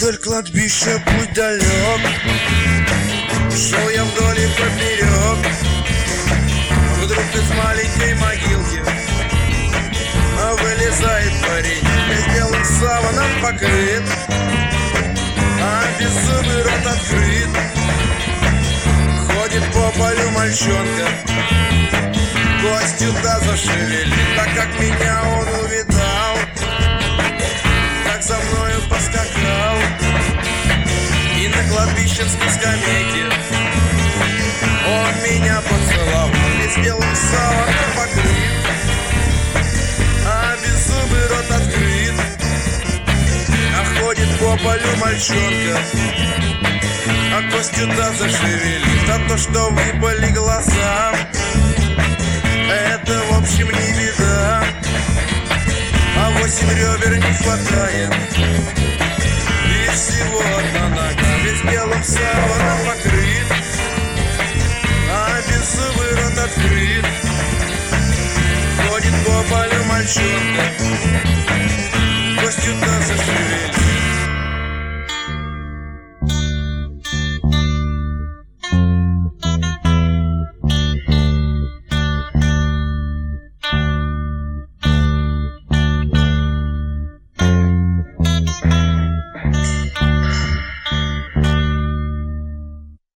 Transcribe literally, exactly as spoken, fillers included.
Вдоль кладбища путь далек, шел я вдоль и поперек. Вдруг из маленькой могилки вылезает парень, весь белым саваном покрыт, а беззубый рот открыт. Ходит по полю мальчонка, костью да зашевелит. Так как меня он увидал, как за мною поскакал, и на кладбищенской скамейке он меня поцеловал. Весь белым саваном покрыт, а беззубый рот открыт. А ходит по полю мальчонка, а костью да зашевелит. А то, что выпали глаза, это в общем не беда. А восемь ребер не хватает, и всего одна нога. Весь белым саваном покрыт, а беззубый рот открыт. Ходит по полю мальчонка,